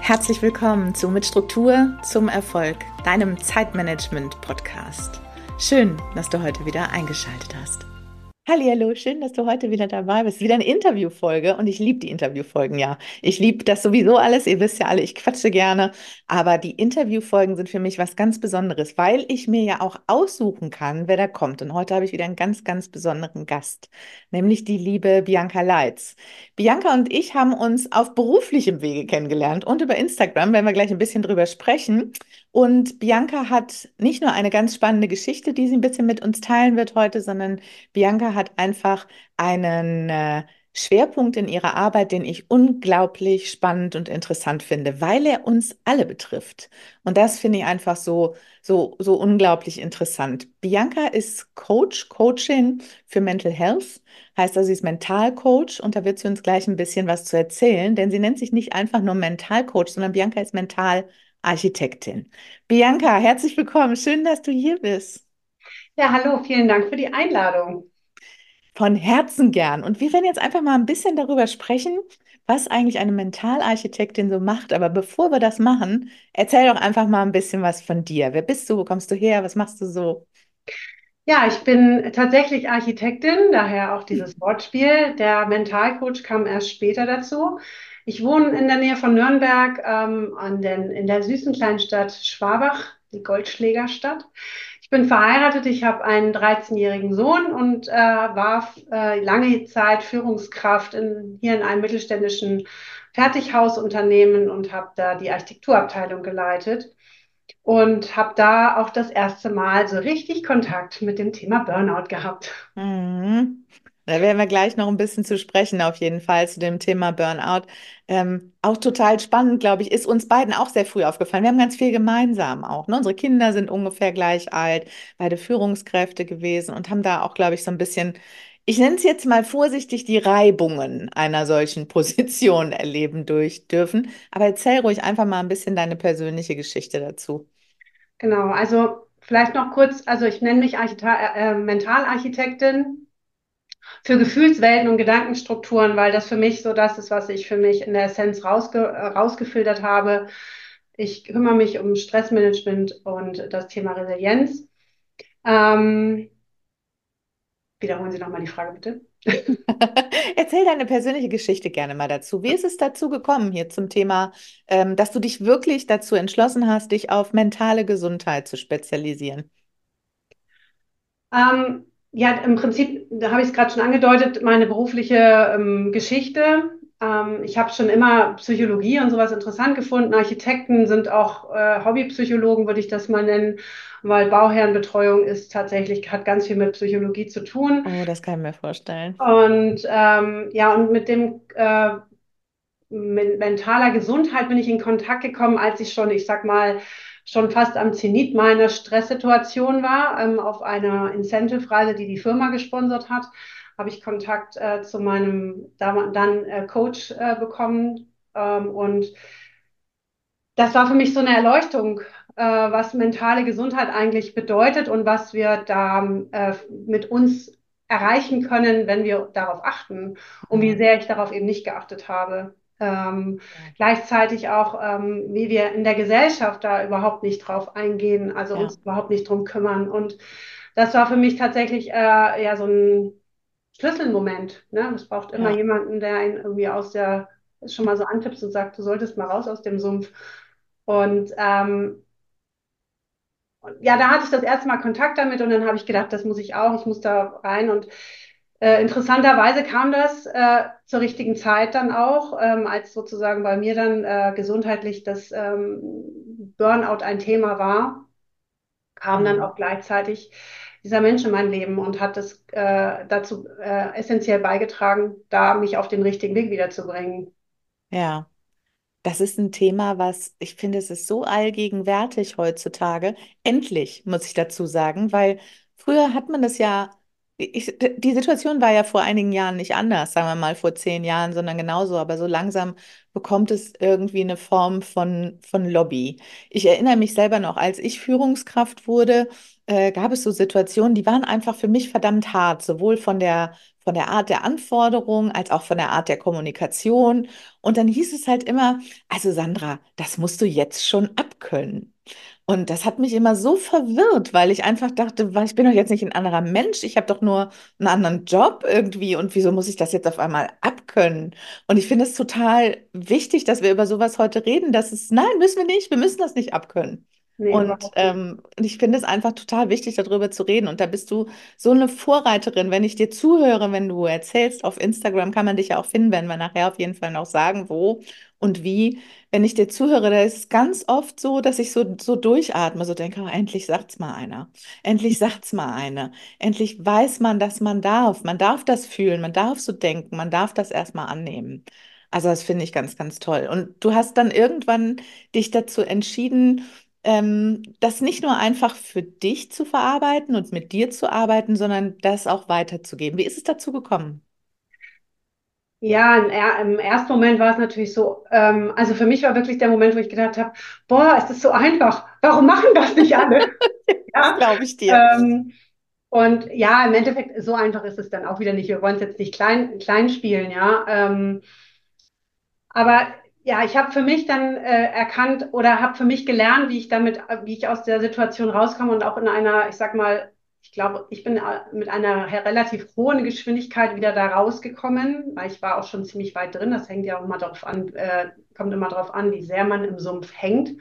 Herzlich willkommen zu Mit Struktur zum Erfolg, deinem Zeitmanagement-Podcast. Schön, dass du heute wieder eingeschaltet hast. Hallihallo, schön, dass du heute wieder dabei bist. Wieder eine Interviewfolge und ich liebe die Interviewfolgen, ja. Ich liebe das sowieso alles, ihr wisst ja alle, ich quatsche gerne, aber die Interviewfolgen sind für mich was ganz Besonderes, weil ich mir ja auch aussuchen kann, wer da kommt. Und heute habe ich wieder einen ganz, ganz besonderen Gast, nämlich die liebe Bianca Leitz. Bianca und ich haben uns auf beruflichem Wege kennengelernt und über Instagram, werden wir gleich ein bisschen drüber sprechen. Und Bianca hat nicht nur eine ganz spannende Geschichte, die sie ein bisschen mit uns teilen wird heute, sondern Bianca hat einfach einen Schwerpunkt in ihrer Arbeit, den ich unglaublich spannend und interessant finde, weil er uns alle betrifft. Und das finde ich einfach so unglaublich interessant. Bianca ist Coaching für Mental Health, heißt also, sie ist Mentalcoach und da wird sie uns gleich ein bisschen was zu erzählen, denn sie nennt sich nicht einfach nur Mentalcoach, sondern Bianca ist Mentalarchitektin. Bianca, herzlich willkommen. Schön, dass du hier bist. Ja, hallo, vielen Dank für die Einladung. Von Herzen gern. Und wir werden jetzt einfach mal ein bisschen darüber sprechen, was eigentlich eine Mentalarchitektin so macht. Aber bevor wir das machen, erzähl doch einfach mal ein bisschen was von dir. Wer bist du? Wo kommst du her? Was machst du so? Ja, ich bin tatsächlich Architektin, daher auch dieses Wortspiel. Der Mentalcoach kam erst später dazu. Ich wohne in der Nähe von Nürnberg, in der süßen kleinen Stadt Schwabach, die Goldschlägerstadt. Ich bin verheiratet, ich habe einen 13-jährigen Sohn und war lange Zeit Führungskraft hier in einem mittelständischen Fertighausunternehmen und habe da die Architekturabteilung geleitet. Und habe da auch das erste Mal so richtig Kontakt mit dem Thema Burnout gehabt. Mhm. Da werden wir gleich noch ein bisschen zu sprechen, auf jeden Fall zu dem Thema Burnout. Auch total spannend, glaube ich, ist uns beiden auch sehr früh aufgefallen. Wir haben ganz viel gemeinsam auch. Ne? Unsere Kinder sind ungefähr gleich alt, beide Führungskräfte gewesen und haben da auch, glaube ich, so ein bisschen, ich nenne es jetzt mal vorsichtig, die Reibungen einer solchen Position erleben durch dürfen. Aber erzähl ruhig einfach mal ein bisschen deine persönliche Geschichte dazu. Genau, also vielleicht noch kurz, also ich nenne mich Mentalarchitektin für Gefühlswelten und Gedankenstrukturen, weil das für mich so das ist, was ich für mich in der Essenz rausgefiltert habe. Ich kümmere mich um Stressmanagement und das Thema Resilienz. Ähm, Wiederholen Sie nochmal die Frage, bitte. Erzähl deine persönliche Geschichte gerne mal dazu. Wie ist es dazu gekommen hier zum Thema, dass du dich wirklich dazu entschlossen hast, dich auf mentale Gesundheit zu spezialisieren? Ja, im Prinzip, da habe ich es gerade schon angedeutet, meine berufliche Geschichte. Ich habe schon immer Psychologie und sowas interessant gefunden. Architekten sind auch Hobbypsychologen, würde ich das mal nennen, weil Bauherrenbetreuung ist tatsächlich, hat ganz viel mit Psychologie zu tun. Oh, das kann ich mir vorstellen. Und ja, und mit mentaler Gesundheit bin ich in Kontakt gekommen, als ich schon, ich sag mal, schon fast am Zenit meiner Stresssituation war. Auf einer Incentive-Reise, die die Firma gesponsert hat, habe ich Kontakt zu meinem dann Coach bekommen. Und das war für mich so eine Erleuchtung, was mentale Gesundheit eigentlich bedeutet und was wir da mit uns erreichen können, wenn wir darauf achten und wie Mhm. sehr ich darauf eben nicht geachtet habe. Gleichzeitig auch, wie wir in der Gesellschaft da überhaupt nicht drauf eingehen, also Ja, uns überhaupt nicht drum kümmern. Und das war für mich tatsächlich ja so ein Schlüsselmoment. Ne? Es braucht immer ja, jemanden, der einen irgendwie aus der, schon mal so antippt und sagt, du solltest mal raus aus dem Sumpf. Und ja, da hatte ich das erste Mal Kontakt damit und dann habe ich gedacht, das muss ich auch, ich muss da rein. Und interessanterweise kam das zur richtigen Zeit dann auch, als sozusagen bei mir dann gesundheitlich das Burnout ein Thema war, kam dann mhm. auch gleichzeitig dieser Mensch in mein Leben und hat das dazu essentiell beigetragen, da mich auf den richtigen Weg wiederzubringen. Ja. Das ist ein Thema, was ich finde, es ist so allgegenwärtig heutzutage. Endlich, muss ich dazu sagen, weil früher hat man das ja. Die Situation war ja vor einigen Jahren nicht anders, sagen wir mal vor 10 Jahren, sondern genauso. Aber so langsam bekommt es irgendwie eine Form von Lobby. Ich erinnere mich selber noch, als ich Führungskraft wurde, gab es so Situationen, die waren einfach für mich verdammt hart, sowohl von der Art der Anforderung als auch von der Art der Kommunikation. Und dann hieß es halt immer, also Sandra, das musst du jetzt schon abkönnen. Und das hat mich immer so verwirrt, weil ich einfach dachte, ich bin doch jetzt nicht ein anderer Mensch, ich habe doch nur einen anderen Job irgendwie und wieso muss ich das jetzt auf einmal abkönnen? Und ich finde es total wichtig, dass wir über sowas heute reden, nein, müssen wir nicht, wir müssen das nicht abkönnen. Nee, überhaupt nicht. Und ich finde es einfach total wichtig, darüber zu reden. Und da bist du so eine Vorreiterin, wenn ich dir zuhöre, wenn du erzählst, auf Instagram kann man dich ja auch finden, werden wir nachher auf jeden Fall noch sagen, wo und wie. Wenn ich dir zuhöre, da ist es ganz oft so, dass ich so durchatme, so denke, oh, endlich sagt's mal einer. Endlich sagt's mal einer. Endlich weiß man, dass man darf. Man darf das fühlen, man darf so denken, man darf das erstmal annehmen. Also das finde ich ganz, ganz toll. Und du hast dann irgendwann dich dazu entschieden, das nicht nur einfach für dich zu verarbeiten und mit dir zu arbeiten, sondern das auch weiterzugeben. Wie ist es dazu gekommen? Ja, im ersten Moment war es natürlich so, also für mich war wirklich der Moment, wo ich gedacht habe, boah, ist das so einfach? Warum machen das nicht alle? Das Ja, glaube ich dir. ähm, und ja, im Endeffekt, so einfach ist es dann auch wieder nicht. Wir wollen es jetzt nicht klein spielen, ja. Aber ja, ich habe für mich dann erkannt oder habe für mich gelernt, wie ich aus der Situation rauskomme und auch in einer, ich sag mal, ich glaube, ich bin mit einer relativ hohen Geschwindigkeit wieder da rausgekommen, weil ich war auch schon ziemlich weit drin. Das hängt ja auch immer darauf an, kommt immer darauf an, wie sehr man im Sumpf hängt.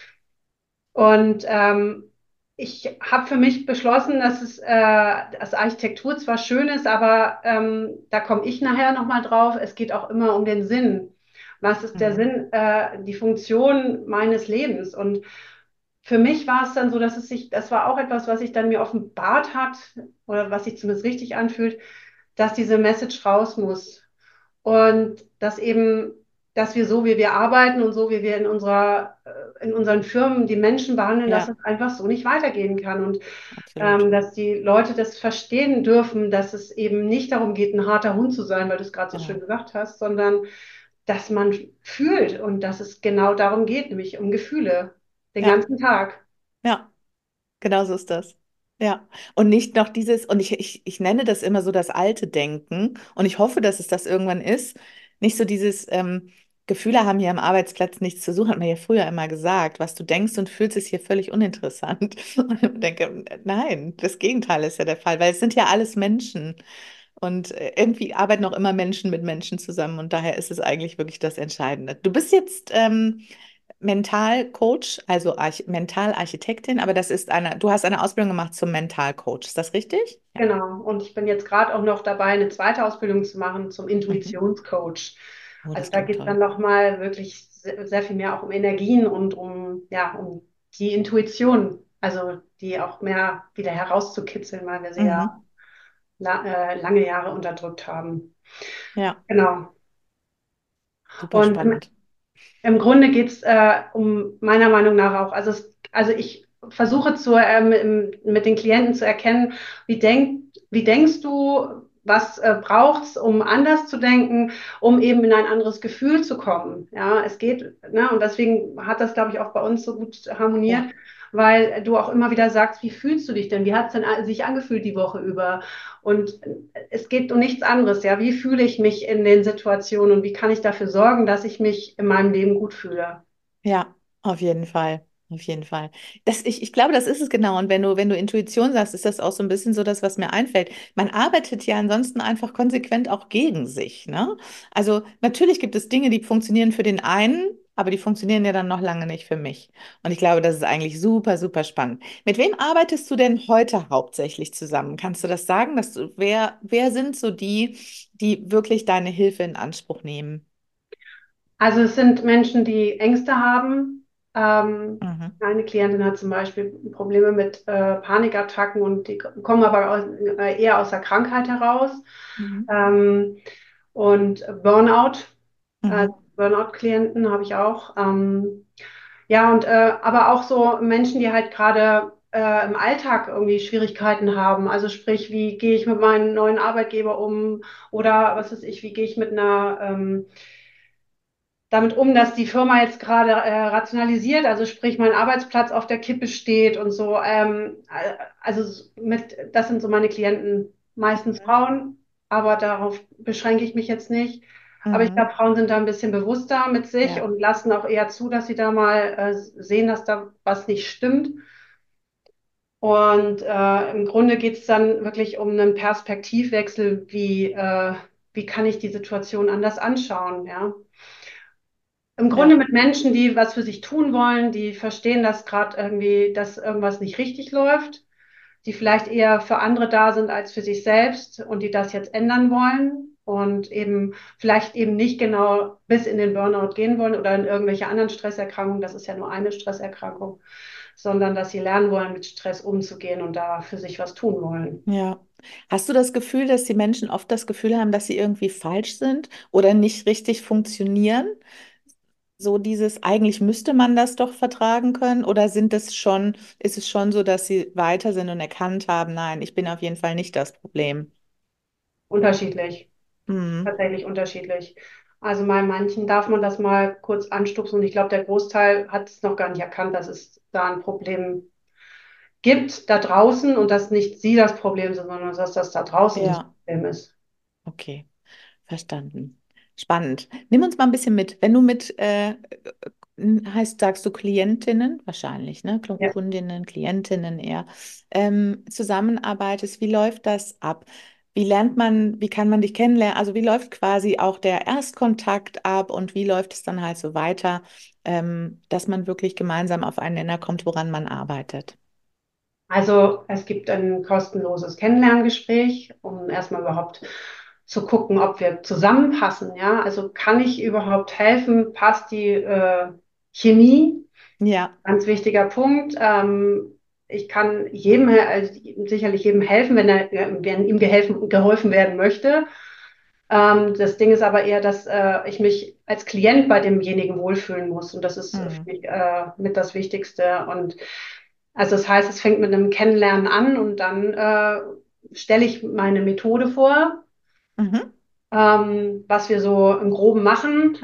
Und ich habe für mich beschlossen, dass Architektur zwar schön ist, aber da komme ich nachher nochmal drauf. Es geht auch immer um den Sinn. Was ist der Mhm. Sinn, die Funktion meines Lebens? Und für mich war es dann so, das war auch etwas, was sich dann mir offenbart hat oder was sich zumindest richtig anfühlt, dass diese Message raus muss. Und dass wir so, wie wir arbeiten und so, wie wir in unseren Firmen die Menschen behandeln, dass Ja, es einfach so nicht weitergehen kann. Und absolut. dass die Leute das verstehen dürfen, dass es eben nicht darum geht, ein harter Hund zu sein, weil du es gerade so schön Genau. gesagt hast, sondern dass man fühlt und dass es genau darum geht, nämlich um Gefühle den Ja, ganzen Tag. ja. Genau so ist das. Ja. Und nicht noch und ich nenne das immer so das alte Denken und ich hoffe, dass es das irgendwann ist. Nicht so Gefühle haben hier am Arbeitsplatz nichts zu suchen, hat man ja früher immer gesagt. Was du denkst und fühlst, ist hier völlig uninteressant. Und ich denke, nein, das Gegenteil ist ja der Fall, weil es sind ja alles Menschen. Und irgendwie arbeiten auch immer Menschen mit Menschen zusammen und daher ist es eigentlich wirklich das Entscheidende. Du bist jetzt Mentalcoach, also Mentalarchitektin, aber du hast eine Ausbildung gemacht zum Mentalcoach. Ist das richtig? Ja. Genau. Und ich bin jetzt gerade auch noch dabei, eine zweite Ausbildung zu machen zum Mhm. Intuitionscoach. Oh, Also das da klingt geht es toll. dann nochmal wirklich sehr viel mehr auch um Energien und um die Intuition, also die auch mehr wieder herauszukitzeln, weil wir sie ja Mhm. lange Jahre unterdrückt haben. Ja, Genau. super Und spannend. im Grunde geht es um meiner Meinung nach auch, also ich versuche mit den Klienten zu erkennen, wie denkst du, was braucht's, um anders zu denken, um eben in ein anderes Gefühl zu kommen. Ja, es geht, ne, und deswegen hat das, glaube ich, auch bei uns so gut harmoniert, Ja, weil du auch immer wieder sagst, wie fühlst du dich denn? Wie hat es denn sich angefühlt die Woche über? Und es geht um nichts anderes, ja. Wie fühle ich mich in den Situationen und wie kann ich dafür sorgen, dass ich mich in meinem Leben gut fühle? ja, auf jeden Fall. Auf jeden Fall. Ich glaube, das ist es genau. Und wenn du Intuition sagst, ist das auch so ein bisschen so das, was mir einfällt. Man arbeitet ja ansonsten einfach konsequent auch gegen sich, ne? Also natürlich gibt es Dinge, die funktionieren für den einen, aber die funktionieren ja dann noch lange nicht für mich. Und ich glaube, das ist eigentlich super, super spannend. Mit wem arbeitest du denn heute hauptsächlich zusammen? Kannst du das sagen? Wer sind so die wirklich deine Hilfe in Anspruch nehmen? Also es sind Menschen, die Ängste haben. Mhm. Eine Klientin hat zum Beispiel Probleme mit Panikattacken und die kommen aber eher aus der Krankheit heraus. Mhm. Ähm, und Burnout, Mhm. Burnout-Klienten habe ich auch. Ja, und aber auch so Menschen, die halt gerade im Alltag irgendwie Schwierigkeiten haben. Also sprich, wie gehe ich mit meinem neuen Arbeitgeber um oder was weiß ich, wie gehe ich mit damit um, dass die Firma jetzt gerade rationalisiert, also sprich mein Arbeitsplatz auf der Kippe steht und so. Das sind so meine Klienten, meistens Mhm. Frauen, aber darauf beschränke ich mich jetzt nicht. Aber ich glaube, Mhm. Frauen sind da ein bisschen bewusster mit sich Ja, und lassen auch eher zu, dass sie da mal sehen, dass da was nicht stimmt. Und im Grunde geht es dann wirklich um einen Perspektivwechsel, wie kann ich die Situation anders anschauen, ja. Im Grunde ja, mit Menschen, die was für sich tun wollen, die verstehen, dass gerade irgendwie, dass irgendwas nicht richtig läuft, die vielleicht eher für andere da sind als für sich selbst und die das jetzt ändern wollen und eben vielleicht eben nicht genau bis in den Burnout gehen wollen oder in irgendwelche anderen Stresserkrankungen. Das ist ja nur eine Stresserkrankung, sondern dass sie lernen wollen, mit Stress umzugehen und da für sich was tun wollen. ja. Hast du das Gefühl, dass die Menschen oft das Gefühl haben, dass sie irgendwie falsch sind oder nicht richtig funktionieren? So dieses, eigentlich müsste man das doch vertragen können, oder ist es schon so, dass sie weiter sind und erkannt haben, nein, ich bin auf jeden Fall nicht das Problem. Unterschiedlich. Mhm. Tatsächlich unterschiedlich. Also bei manchen darf man das mal kurz anstupsen und ich glaube, der Großteil hat es noch gar nicht erkannt, dass es da ein Problem gibt da draußen und dass nicht sie das Problem sind, sondern dass das da draußen das Ja, Problem ist. okay, verstanden. Spannend. Nimm uns mal ein bisschen mit. Wenn du mit, sagst du Klientinnen, wahrscheinlich, ne? Ja. Kundinnen, Klientinnen eher, zusammenarbeitest, wie läuft das ab? Wie kann man dich kennenlernen? Also wie läuft quasi auch der Erstkontakt ab und wie läuft es dann halt so weiter, dass man wirklich gemeinsam auf einen Nenner kommt, woran man arbeitet? Also es gibt ein kostenloses Kennenlerngespräch, um erstmal überhaupt zu gucken, ob wir zusammenpassen. Ja, also kann ich überhaupt helfen? Passt die Chemie? Ja. Ganz wichtiger Punkt. Ich kann also sicherlich jedem helfen, wenn ihm geholfen werden möchte. Das Ding ist aber eher, dass ich mich als Klient bei demjenigen wohlfühlen muss. Und das ist für Hm. mich mit das Wichtigste. Und also das heißt, es fängt mit einem Kennenlernen an und dann stelle ich meine Methode vor, Mhm. was wir so im Groben machen.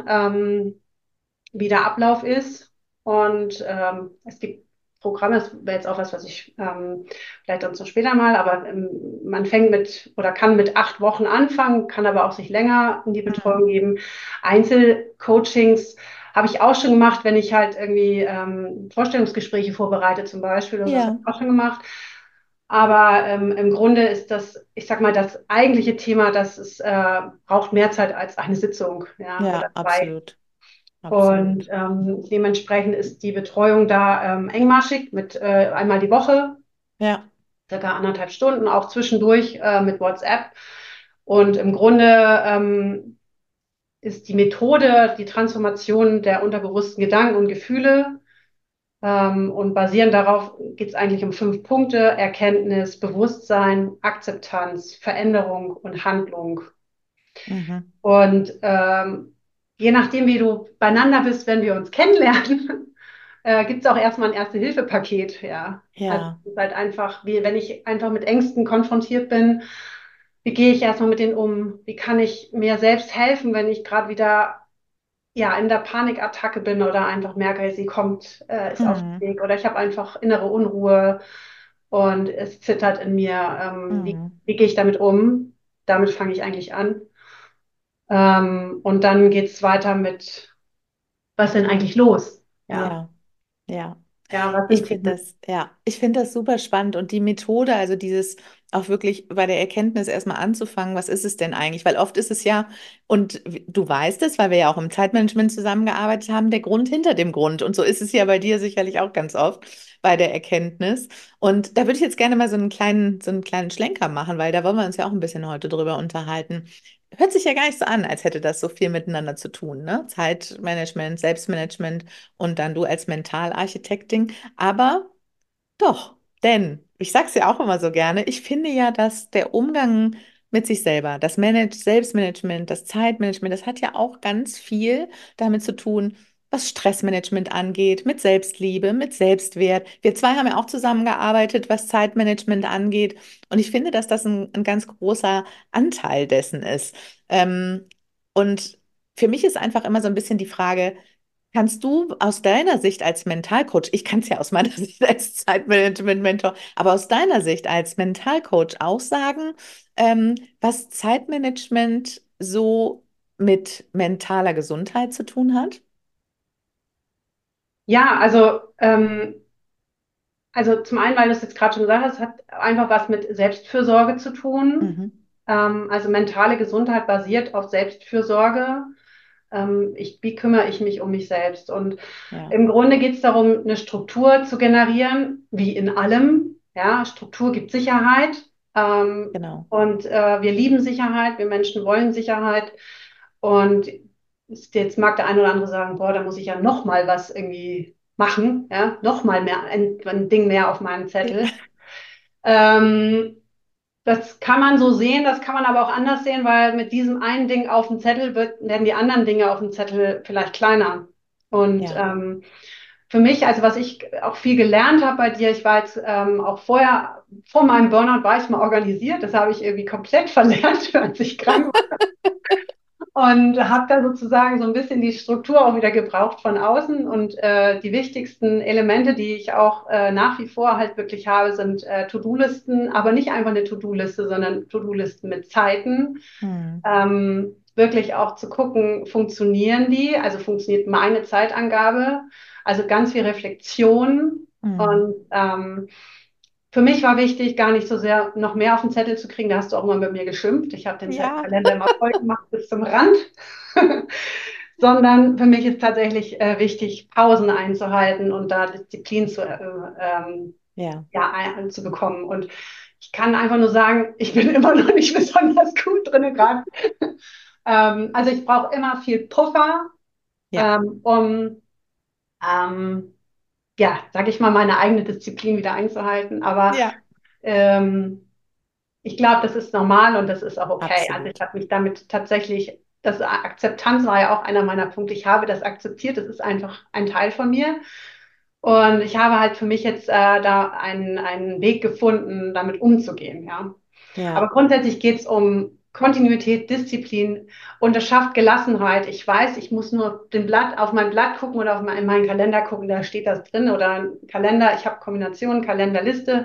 Wie der Ablauf ist. Und es gibt Programme, das wäre jetzt auch was ich vielleicht dann so später mal, aber man fängt mit oder kann mit 8 Wochen anfangen, kann aber auch sich länger in die Betreuung Mhm. geben. Einzelcoachings habe ich auch schon gemacht, wenn ich halt irgendwie Vorstellungsgespräche vorbereite zum Beispiel, oder das habe Ja, ich auch schon gemacht. Aber im Grunde ist das, ich sag mal, das eigentliche Thema, braucht mehr Zeit als eine Sitzung, ja, oder ja, zwei. absolut. Und Absolut. dementsprechend ist die Betreuung da engmaschig mit einmal die Woche, Ja. circa 1,5 Stunden, auch zwischendurch mit WhatsApp. Und im Grunde ist die Methode die Transformation der unterbewussten Gedanken und Gefühle. Und basierend darauf geht es eigentlich um 5 Punkte: Erkenntnis, Bewusstsein, Akzeptanz, Veränderung und Handlung. Mhm. Und je nachdem, wie du beieinander bist, wenn wir uns kennenlernen, gibt es auch erstmal ein Erste-Hilfe-Paket, ja. Also Ja. es ist halt einfach, wie wenn ich einfach mit Ängsten konfrontiert bin, wie gehe ich erstmal mit denen um? Wie kann ich mir selbst helfen, wenn ich gerade wieder ja in der Panikattacke bin oder einfach merke, sie kommt, ist auf dem Mhm. Weg oder ich habe einfach innere Unruhe und es zittert in mir. Mhm. Wie gehe ich damit um? Damit fange ich eigentlich an. Und dann geht es weiter mit, was ist denn eigentlich los? Ja, Ja. Ja. ja, was sind Ich finde das super spannend und die Methode, also dieses auch wirklich bei der Erkenntnis erstmal anzufangen, was ist es denn eigentlich? Weil oft ist es ja, und du weißt es, weil wir ja auch im Zeitmanagement zusammengearbeitet haben, der Grund hinter dem Grund. Und so ist es ja bei dir sicherlich auch ganz oft bei der Erkenntnis. Und da würde ich jetzt gerne mal so einen kleinen Schlenker machen, weil da wollen wir uns ja auch ein bisschen heute drüber unterhalten. Hört sich ja gar nicht so an, als hätte das so viel miteinander zu tun, ne? Zeitmanagement, Selbstmanagement und dann du als Mentalarchitektin. Aber doch, denn ich sage es ja auch immer so gerne, ich finde ja, dass der Umgang mit sich selber, das Selbstmanagement, das Zeitmanagement, das hat ja auch ganz viel damit zu tun, was Stressmanagement angeht, mit Selbstliebe, mit Selbstwert. Wir zwei haben ja auch zusammengearbeitet, was Zeitmanagement angeht. Und ich finde, dass das ein ganz großer Anteil dessen ist. Ähm, und für mich ist einfach immer so ein bisschen die Frage, kannst du aus deiner Sicht als Mentalcoach, ich kann es ja aus meiner Sicht als Zeitmanagement-Mentor, aber aus deiner Sicht als Mentalcoach auch sagen, was Zeitmanagement so mit mentaler Gesundheit zu tun hat? Ja, also zum einen, weil du es jetzt gerade schon gesagt hast, hat einfach was mit Selbstfürsorge zu tun. Mhm. Also mentale Gesundheit basiert auf Selbstfürsorge. Wie kümmere ich mich um mich selbst? Und Ja, im Grunde geht es darum, eine Struktur zu generieren, wie in allem. Ja, Struktur gibt Sicherheit. genau. Und wir lieben Sicherheit, wir Menschen wollen Sicherheit. Und jetzt mag der eine oder andere sagen, boah, da muss ich ja noch mal was irgendwie machen, ja, noch mal mehr, ein Ding mehr auf meinem Zettel. Ähm, Das kann man so sehen, das kann man aber auch anders sehen, weil mit diesem einen Ding auf dem Zettel werden die anderen Dinge auf dem Zettel vielleicht kleiner. Und Ja, für mich, also was ich auch viel gelernt habe bei dir, ich war jetzt auch vorher, vor meinem Burnout war ich mal organisiert, das habe ich irgendwie komplett verlernt, als ich krank war. Und habe da sozusagen so ein bisschen die Struktur auch wieder gebraucht von außen. Und die wichtigsten Elemente, die ich auch nach wie vor halt wirklich habe, sind To-Do-Listen, aber nicht einfach eine To-Do-Liste, sondern To-Do-Listen mit Zeiten. hm. Wirklich auch zu gucken, funktionieren die? Also funktioniert meine Zeitangabe? Also ganz viel Reflexion. Hm. Und für mich war wichtig, gar nicht so sehr noch mehr auf den Zettel zu kriegen. Da hast du auch immer mit mir geschimpft. Ich habe den Ja, Kalender immer voll gemacht bis zum Rand. Sondern für mich ist tatsächlich wichtig, Pausen einzuhalten und da Disziplin ja, zu bekommen. Und ich kann einfach nur sagen, ich bin immer noch nicht besonders gut drin gerade. Also ich brauche immer viel Puffer, ja, um ähm, ja, sage ich mal, meine eigene Disziplin wieder einzuhalten. Aber ja, ähm, ich glaube, das ist normal und das ist auch okay. Also ich absolut. habe mich damit tatsächlich, das Akzeptanz war ja auch einer meiner Punkte. Ich habe das akzeptiert, das ist einfach ein Teil von mir. Und ich habe halt für mich jetzt da einen Weg gefunden, damit umzugehen, ja. Aber Ja, grundsätzlich geht es um Kontinuität, Disziplin und das schafft Gelassenheit. Ich weiß, ich muss nur auf mein Blatt gucken oder in meinen Kalender gucken, da steht das drin oder ein Kalender. Ich habe Kombinationen, Kalenderliste.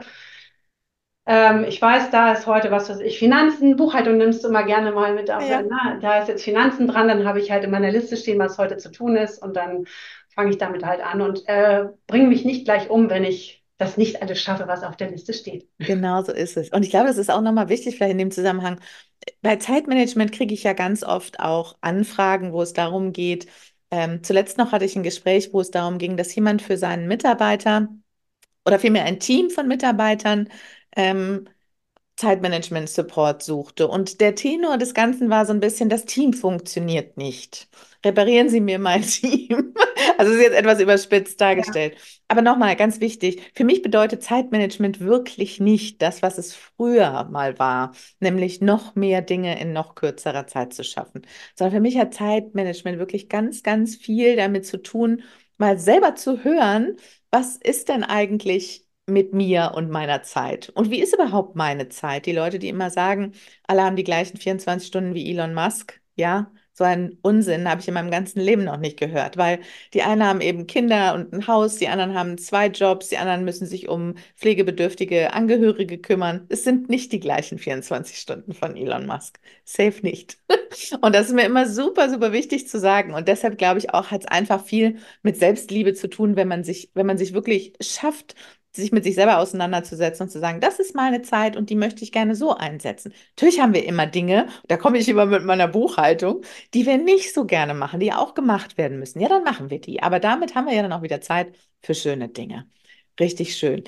Ich weiß, da ist heute was weiß ich, Finanzen, Buchhaltung nimmst du immer gerne mal mit auf, ja. na, da ist jetzt Finanzen dran, dann habe ich halt in meiner Liste stehen, was heute zu tun ist und dann fange ich damit halt an und bringe mich nicht gleich um, wenn ich das nicht alles schaffe, was auf der Liste steht. Genau so ist es. Und ich glaube, das ist auch nochmal wichtig, vielleicht in dem Zusammenhang. Bei Zeitmanagement kriege ich ja ganz oft auch Anfragen, wo es darum geht. Zuletzt noch hatte ich ein Gespräch, wo es darum ging, dass jemand für seinen Mitarbeiter oder vielmehr ein Team von Mitarbeitern ähm, Zeitmanagement-Support suchte. Und der Tenor des Ganzen war so ein bisschen, das Team funktioniert nicht. Reparieren Sie mir mein Team. Also es ist jetzt etwas überspitzt Ja, dargestellt. Aber nochmal, ganz wichtig, für mich bedeutet Zeitmanagement wirklich nicht das, was es früher mal war, nämlich noch mehr Dinge in noch kürzerer Zeit zu schaffen. Sondern für mich hat Zeitmanagement wirklich ganz, ganz viel damit zu tun, mal selber zu hören, was ist denn eigentlich mit mir und meiner Zeit? Und wie ist überhaupt meine Zeit? Die Leute, die immer sagen, alle haben die gleichen 24 Stunden wie Elon Musk, ja, so einen Unsinn habe ich in meinem ganzen Leben noch nicht gehört, weil die einen haben eben Kinder und ein Haus, die anderen haben zwei Jobs, die anderen müssen sich um pflegebedürftige Angehörige kümmern. Es sind nicht die gleichen 24 Stunden von Elon Musk. Safe nicht. Und das ist mir immer super, super wichtig zu sagen. Und deshalb glaube ich auch, hat es einfach viel mit Selbstliebe zu tun, wenn man sich wirklich schafft, sich mit sich selber auseinanderzusetzen und zu sagen, das ist meine Zeit und die möchte ich gerne so einsetzen. Natürlich haben wir immer Dinge, da komme ich immer mit meiner Buchhaltung, die wir nicht so gerne machen, die auch gemacht werden müssen. Ja, dann machen wir die. Aber damit haben wir ja dann auch wieder Zeit für schöne Dinge. Richtig schön.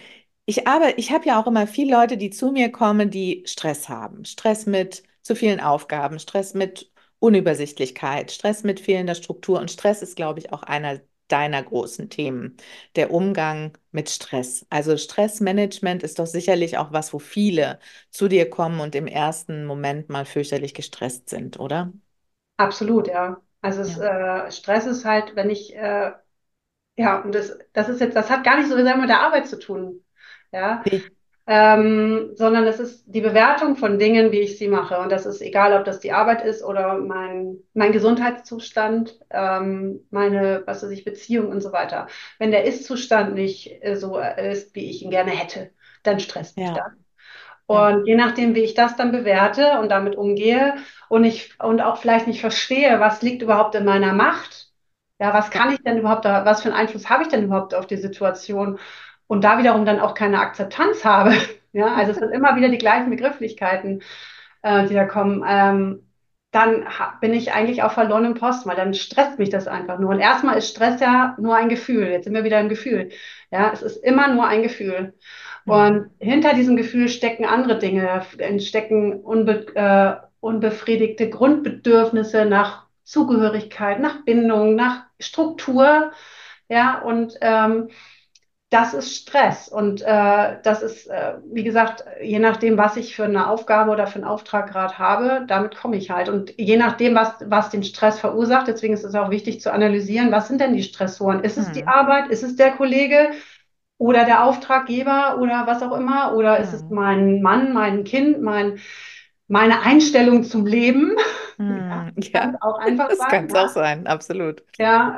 Ich habe ja auch immer viele Leute, die zu mir kommen, die Stress haben. Stress mit zu vielen Aufgaben, Stress mit Unübersichtlichkeit, Stress mit fehlender Struktur. Und Stress ist, glaube ich, auch einer deiner großen Themen, der Umgang mit Stress. Also Stressmanagement ist doch sicherlich auch was, wo viele zu dir kommen und im ersten Moment mal fürchterlich gestresst sind, oder? absolut, ja. Also Ja. Stress ist halt, wenn ich, ja, und das ist jetzt, das hat gar nicht so sehr mit der Arbeit zu tun. Ja, Nee. sondern es ist die Bewertung von Dingen, wie ich sie mache. Und das ist egal, ob das die Arbeit ist oder mein Gesundheitszustand, meine, was weiß ich, Beziehung und so weiter. Wenn der Ist-Zustand nicht so ist, wie ich ihn gerne hätte, dann stresst mich das. Ja, ja, Und je nachdem, wie ich das dann bewerte und damit umgehe und auch vielleicht nicht verstehe, was liegt überhaupt in meiner Macht, ja, was ja. kann ich denn überhaupt da, was für einen Einfluss habe ich denn überhaupt auf die Situation und da wiederum dann auch keine Akzeptanz habe. Ja, also es sind immer wieder die gleichen Begrifflichkeiten, die da kommen. Dann bin ich eigentlich auf verlorenem Posten, weil dann stresst mich das einfach nur. Und erstmal ist Stress ja nur ein Gefühl. Jetzt sind wir wieder im Gefühl. Ja, es ist immer nur ein Gefühl. Mhm. Und hinter diesem Gefühl stecken andere Dinge, stecken unbefriedigte Grundbedürfnisse nach Zugehörigkeit, nach Bindung, nach Struktur. Ja, und das ist Stress. Und das ist, wie gesagt, je nachdem, was ich für eine Aufgabe oder für einen Auftrag gerade habe, damit komme ich halt. Und je nachdem, was den Stress verursacht, deswegen ist es auch wichtig zu analysieren, was sind denn die Stressoren? Ist es die Mhm. Arbeit? Ist es der Kollege? Oder der Auftraggeber oder was auch immer, oder ist es Mhm. mein Mann, mein Kind, meine Einstellung zum Leben? Ja, Mhm. kann es Ja, auch einfach das kann sein, es auch ja. sein, absolut. Ja,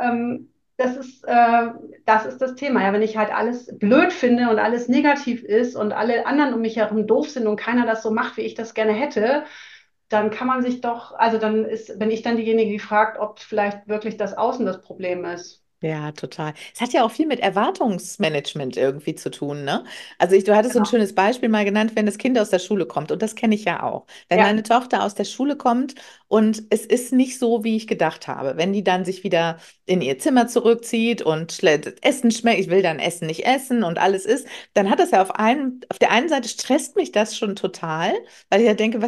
das ist das Thema. Ja, wenn ich halt alles blöd finde und alles negativ ist und alle anderen um mich herum doof sind und keiner das so macht, wie ich das gerne hätte, dann kann man sich doch, also bin ich dann diejenige, die fragt, ob vielleicht wirklich das Außen das Problem ist. Ja, total. Es hat ja auch viel mit Erwartungsmanagement irgendwie zu tun, ne? Also du hattest so ein Genau. schönes Beispiel mal genannt, wenn das Kind aus der Schule kommt. Und das kenne ich ja auch. Wenn Ja, meine Tochter aus der Schule kommt und es ist nicht so, wie ich gedacht habe. Wenn die dann sich wieder in ihr Zimmer zurückzieht und Essen schmeckt, ich will dann Essen nicht essen und alles ist, dann hat das ja auf der einen Seite stresst mich das schon total, weil ich ja denke,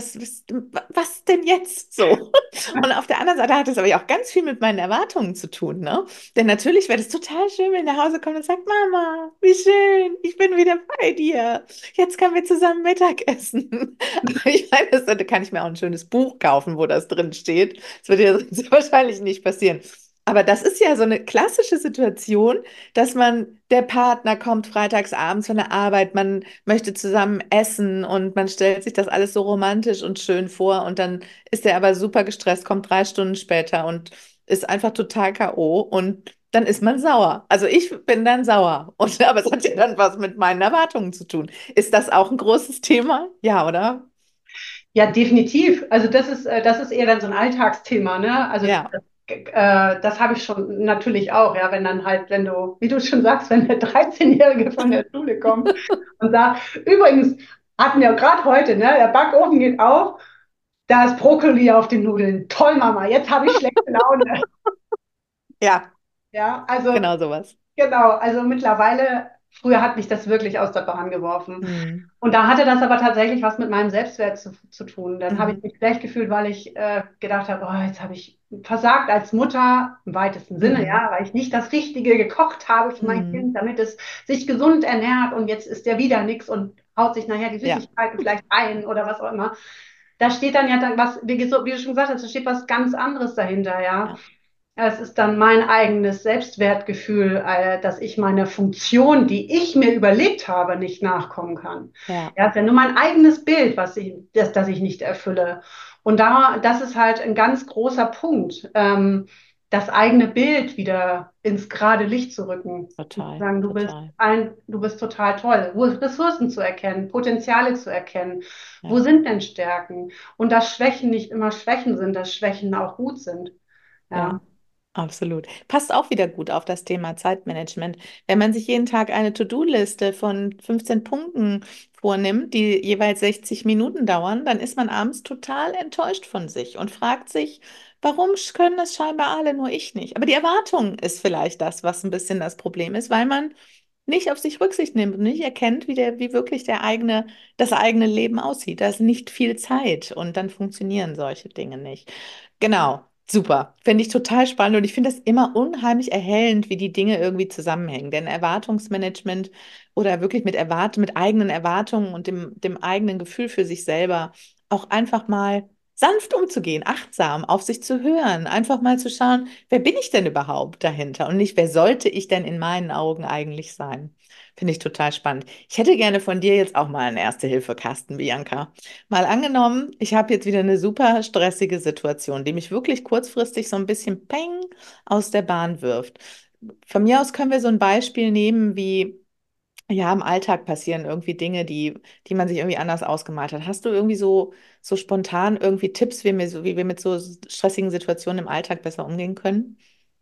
was denn jetzt so? Und auf der anderen Seite hat es aber ja auch ganz viel mit meinen Erwartungen zu tun, ne? Denn natürlich wäre es total schön, wenn er nach Hause kommt und sagt, Mama, wie schön, ich bin wieder bei dir. Jetzt können wir zusammen Mittag essen. Aber ich meine, da kann ich mir auch ein schönes Buch kaufen, wo das drin steht. Das würde ja sonst wahrscheinlich nicht passieren. Aber das ist ja so eine klassische Situation, dass der Partner kommt freitags abends von der Arbeit, man möchte zusammen essen und man stellt sich das alles so romantisch und schön vor und dann ist er aber super gestresst, kommt 3 Stunden später und ist einfach total K.O. und dann ist man sauer. Also ich bin dann sauer. Aber es hat ja dann was mit meinen Erwartungen zu tun. Ist das auch ein großes Thema? Ja, oder? ja, definitiv. Also das ist eher dann so ein Alltagsthema, ne? Also Ja. das habe ich schon natürlich auch, ja, wenn dann halt, wenn du, wie du schon sagst, wenn der 13-Jährige von der Schule kommt und sagt, übrigens, hatten wir gerade heute, ne, der Backofen geht auf, da ist Brokkoli auf den Nudeln. Toll, Mama, jetzt habe ich schlechte Laune. Ja, Ja, also genau sowas. genau, also mittlerweile, früher hat mich das wirklich aus der Bahn geworfen. Mhm. Und da hatte das aber tatsächlich was mit meinem Selbstwert zu tun. Dann habe ich Mhm. mich schlecht gefühlt, weil ich gedacht habe, oh, jetzt habe ich versagt als Mutter im weitesten Sinne, Mhm. ja, weil ich nicht das Richtige gekocht habe für mein Mhm. Kind, damit es sich gesund ernährt und jetzt ist der wieder nichts und haut sich nachher die Ja, Süßigkeiten vielleicht ein oder was auch immer. Da steht dann ja dann was, wie du schon gesagt hast, da steht was ganz anderes dahinter, ja. ja, Es ist dann mein eigenes Selbstwertgefühl, dass ich meiner Funktion, die ich mir überlegt habe, nicht nachkommen kann. ja, Ja, es ist ja nur mein eigenes Bild, das ich nicht erfülle. Und das ist halt ein ganz großer Punkt, das eigene Bild wieder ins gerade Licht zu rücken. Und zu total, sagen, total. du bist total toll. Ressourcen zu erkennen, Potenziale zu erkennen. Wo Ja. sind denn Stärken? Und dass Schwächen nicht immer Schwächen sind, dass Schwächen auch gut sind. Ja. Ja, absolut. Passt auch wieder gut auf das Thema Zeitmanagement. Wenn man sich jeden Tag eine To-Do-Liste von 15 Punkten vornimmt, die jeweils 60 Minuten dauern, dann ist man abends total enttäuscht von sich und fragt sich, warum können das scheinbar alle, nur ich nicht? Aber die Erwartung ist vielleicht das, was ein bisschen das Problem ist, weil man nicht auf sich Rücksicht nimmt und nicht erkennt, wie wirklich das eigene Leben aussieht. Da ist nicht viel Zeit und dann funktionieren solche Dinge nicht. Genau, super. Finde ich total spannend und ich finde das immer unheimlich erhellend, wie die Dinge irgendwie zusammenhängen. Denn Erwartungsmanagement oder wirklich mit eigenen Erwartungen und dem eigenen Gefühl für sich selber auch einfach mal sanft umzugehen, achtsam auf sich zu hören, einfach mal zu schauen, wer bin ich denn überhaupt dahinter und nicht, wer sollte ich denn in meinen Augen eigentlich sein. Finde ich total spannend. Ich hätte gerne von dir jetzt auch mal einen Erste-Hilfe-Kasten, Bianca. Mal angenommen, ich habe jetzt wieder eine super stressige Situation, die mich wirklich kurzfristig so ein bisschen peng aus der Bahn wirft. Von mir aus können wir so ein Beispiel nehmen wie, ja, im Alltag passieren irgendwie Dinge, die man sich irgendwie anders ausgemalt hat. Hast du irgendwie so spontan irgendwie Tipps, wie wir mit so stressigen Situationen im Alltag besser umgehen können?